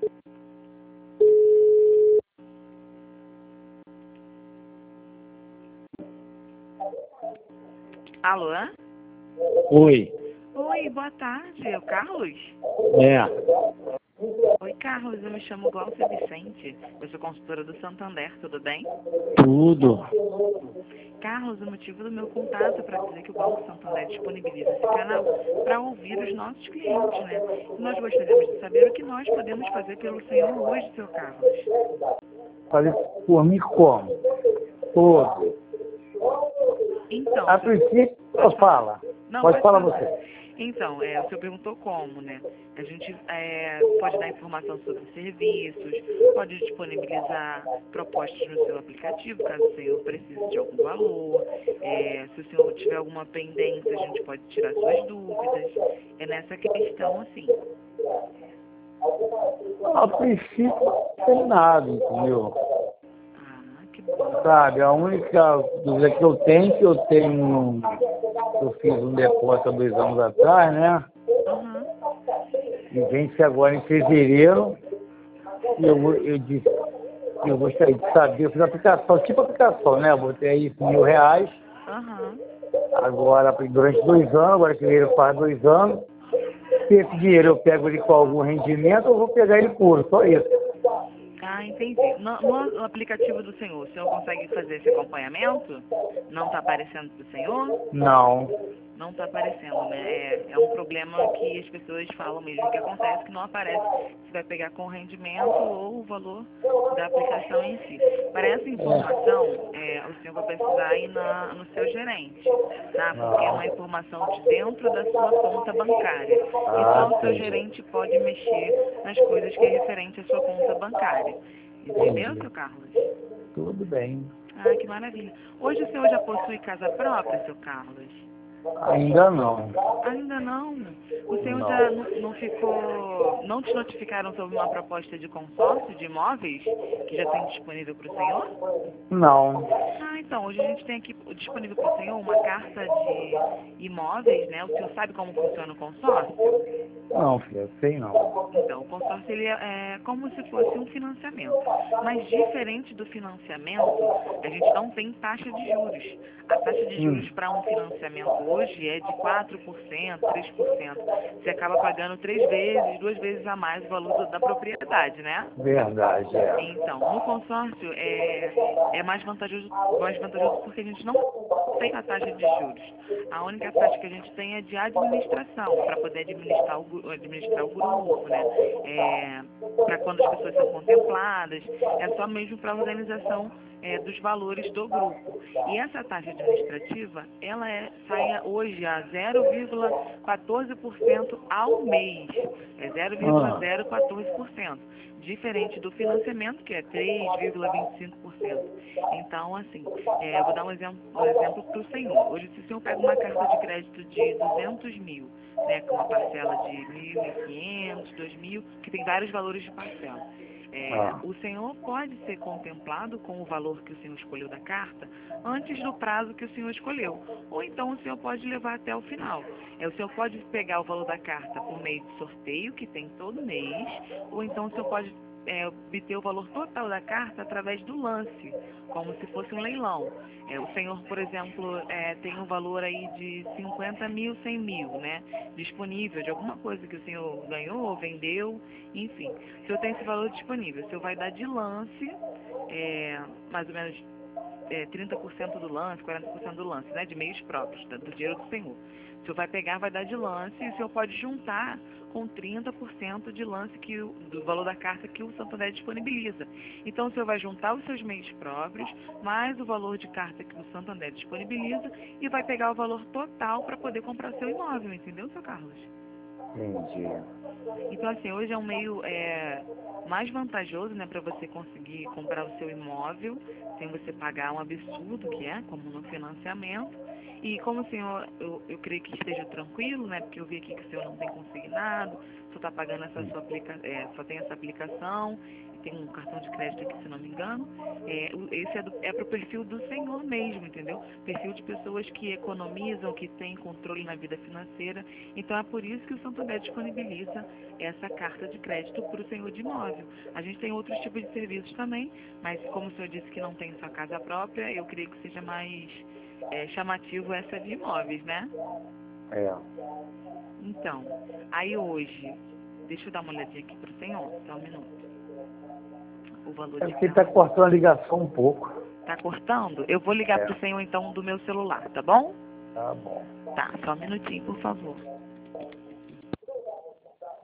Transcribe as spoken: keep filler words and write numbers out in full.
Alô? Oi. Oi, boa tarde. É o Carlos? É. Oi, Carlos. Eu me chamo Glaucia Vicente. Eu sou consultora do Santander, tudo bem? Tudo. Carlos, o motivo do meu contato é para dizer que o Banco Santander disponibiliza esse canal para ouvir os nossos clientes, né? E nós gostaríamos de saber o que nós podemos fazer pelo senhor hoje, seu Carlos. Falei por mim como? Todo. Então, A seu... princípio, pode fala. Não, Pode pode falar falar. você. Então, é, o senhor perguntou como, né? A gente é, pode dar informação sobre serviços, pode disponibilizar propostas no seu aplicativo, caso o senhor precise de algum valor. É, se o senhor tiver alguma pendência, a gente pode tirar suas dúvidas. É nessa questão, assim. A princípio, não tem nada, entendeu? Ah, que bom. Sabe, a única dúvida que eu tenho, que eu tenho, eu fiz um depósito há dois anos atrás, né? Uhum. E vence agora em fevereiro. E eu, eu disse, eu gostaria de saber, eu fiz aplicação, tipo aplicação, né? Eu botei aí mil reais. Uhum. Agora, durante dois anos, agora que ele faz dois anos, se esse dinheiro eu pego ele com algum rendimento, eu vou pegar ele puro, só isso. Ah, entendi. No, no aplicativo do senhor, o senhor consegue fazer esse acompanhamento? Não está aparecendo para o senhor? Não. Não está aparecendo, né? É, é um problema que as pessoas falam mesmo que acontece, que não aparece se vai pegar com rendimento ou o valor da aplicação em si. Para essa informação, é, o senhor vai precisar ir na, no seu gerente, tá? Porque é uma informação de dentro da sua conta bancária. E só Ah, o seu entendi. gerente pode mexer nas coisas que é referente à sua conta bancária. Entendeu, Entendi. seu Carlos? Tudo bem. Ah, que maravilha. Hoje o senhor já possui casa própria, seu Carlos? Ainda não. Ainda não. O senhor já Não. não, não ficou. Não te notificaram sobre uma proposta de consórcio de imóveis que já tem disponível para o senhor? Não. Ah, então, hoje a gente tem aqui disponível para o senhor uma carta de imóveis, né? O senhor sabe como funciona o consórcio? Não, filho, eu sei não. Então, o consórcio ele é, é como se fosse um financiamento. Mas diferente do financiamento, a gente não tem taxa de juros. A taxa de Hum. juros para um financiamento hoje é de quatro por cento, três por cento. Você acaba pagando três vezes, duas vezes a mais o valor do- da propriedade, né? Verdade, é. Então, no consórcio é, é mais vantajoso, mais vantajoso porque a gente não tem a taxa de juros. A única taxa que a gente tem é de administração, para poder administrar o, gru- administrar o grupo, né? É, para quando as pessoas são contempladas, é só mesmo para a organização é, dos valores do grupo. E essa taxa administrativa, ela é, sai hoje a zero vírgula quatorze por cento ao mês. É zero vírgula Ah, zero quatorze por cento. Diferente do financiamento, que é três vírgula vinte e cinco por cento. Então, assim, é, eu vou dar um exemplo, um exemplo para o senhor. Hoje, se o senhor pega uma carta de crédito de duzentos mil, né, com uma parcela de mil e quinhentos, dois mil, que tem vários valores de parcela. É, ah. o senhor pode ser contemplado com o valor que o senhor escolheu da carta antes do prazo que o senhor escolheu. Ou então o senhor pode levar até o final. É, o senhor pode pegar o valor da carta por meio de sorteio, que tem todo mês, ou então o senhor pode é, obter o valor total da carta através do lance, como se fosse um leilão. É, o senhor, por exemplo, é, tem um valor aí de cinquenta mil, cem mil, né? Disponível de alguma coisa que o senhor ganhou, vendeu, enfim. O senhor tem esse valor disponível. O senhor vai dar de lance, é, mais ou menos é, trinta por cento do lance, quarenta por cento do lance, né? De meios próprios, tá, do dinheiro do senhor. O senhor vai pegar, vai dar de lance e o senhor pode juntar com trinta por cento de lance que o, do valor da carta que o Santander disponibiliza. Então, o senhor vai juntar os seus meios próprios, mais o valor de carta que o Santander disponibiliza e vai pegar o valor total para poder comprar seu imóvel, entendeu, seu Carlos? Entendi. Então, assim, hoje é um meio é, mais vantajoso, né, para você conseguir comprar o seu imóvel sem você pagar um absurdo que é, como no financiamento. E como o senhor, eu, eu creio que esteja tranquilo, né? Porque eu vi aqui que o senhor não tem consignado, só está pagando essa sua aplicação, é, só tem essa aplicação, e tem um cartão de crédito aqui, se não me engano. É, o- esse é, do- é para o perfil do senhor mesmo, entendeu? Perfil de pessoas que economizam, que têm controle na vida financeira. Então é por isso que o Santander disponibiliza essa carta de crédito para o senhor de imóvel. A gente tem outros tipos de serviços também, mas como o senhor disse que não tem sua casa própria, eu creio que seja mais é, chamativo essa de imóveis, né? É. Então, aí hoje, deixa eu dar uma olhadinha aqui para o senhor, só um minuto. O valor É de porque está carro. cortando a ligação um pouco. Tá cortando? Eu vou ligar É. para o senhor então do meu celular, tá bom? Tá bom. Tá, só um minutinho, por favor.